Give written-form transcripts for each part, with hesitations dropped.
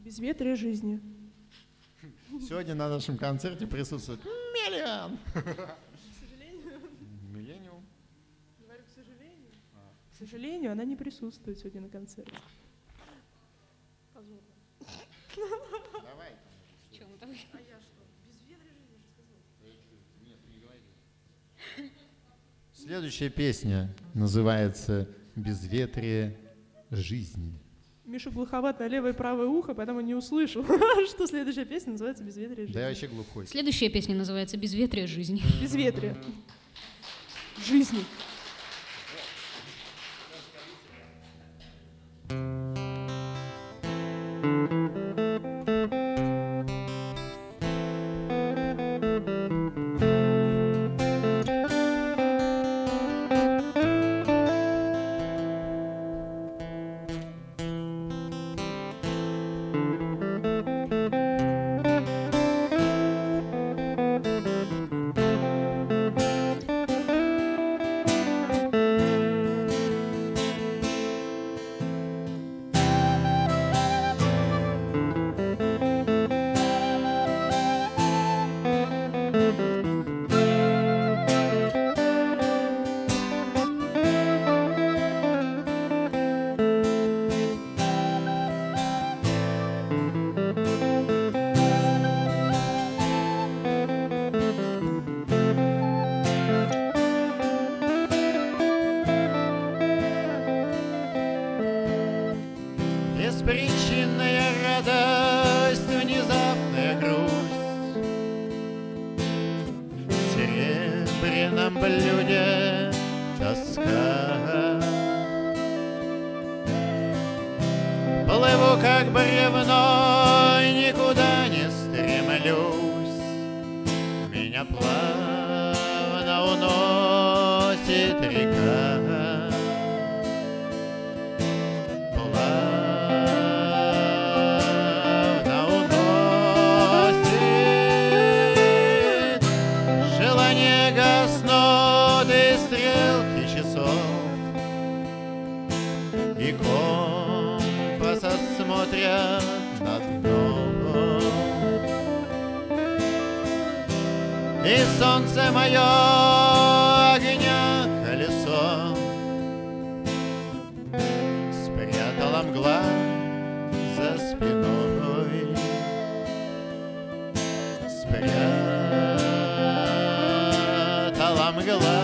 Безветрие жизни. Сегодня на нашем концерте присутствует миллион. К сожалению. Миллениум. Говорю, к сожалению. К сожалению, она не присутствует сегодня на концерте. Позорно. Давай. Чем это вы? А я что? Безветрие жизни же сказала. Нет, ты не говори. Следующая песня называется «Безветрие жизни». Миша глуховат на левое и правое ухо, поэтому не услышал, что следующая песня называется «Безветрие жизни». Да я вообще глухой. Следующая песня называется «Безветрие жизни». Безветрие жизни. Беспричинная радость, внезапная грусть. В серебряном блюде тоска. Плыву как бревно и никуда не стремлюсь. Меня плавно уносит река. И компаса смотрят на дно. И солнце мое огня колесо спрятала мгла за спиной. Спрятала мгла.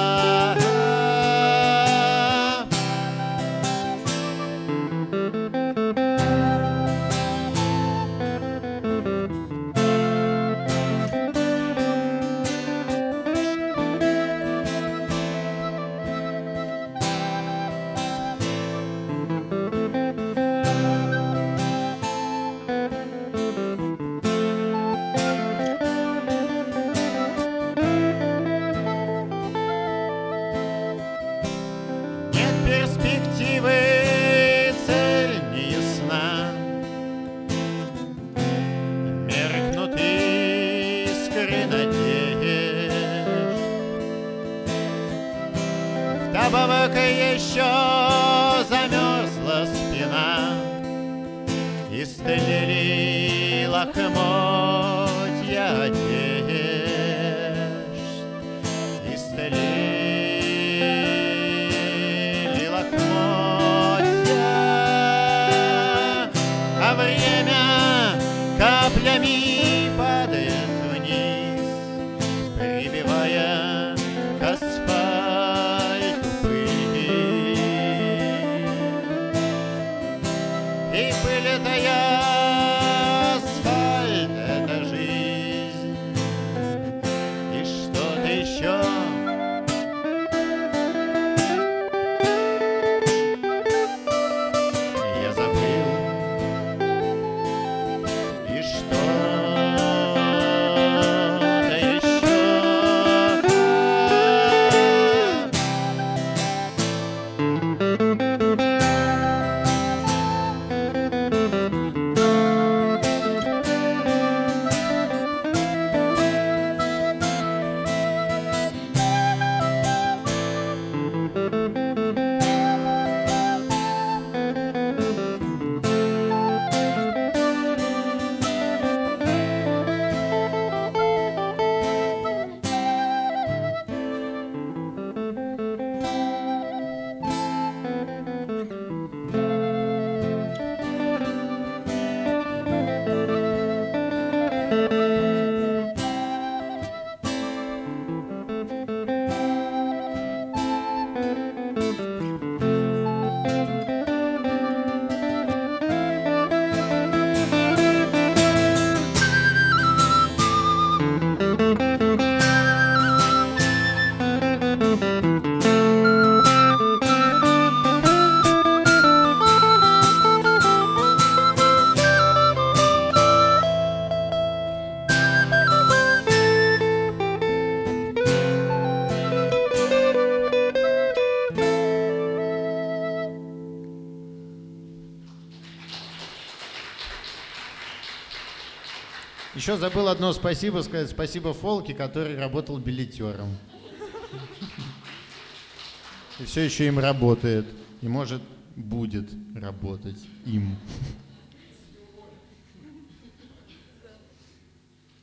Перспективы, цель неясна. Меркнут искры надежд. Вдобавок еще замерзла спина. Истлели лохмотья одежд. Истлели лохмотья, а время каплями падает вниз, прибивая к асфальту пыль. И пыль это асфальт, это жизнь. И что-то еще. Я забыл. И что-то еще. Еще забыл одно спасибо сказать. Спасибо Фолке, который работал билетером. И все еще им работает. И может будет работать им.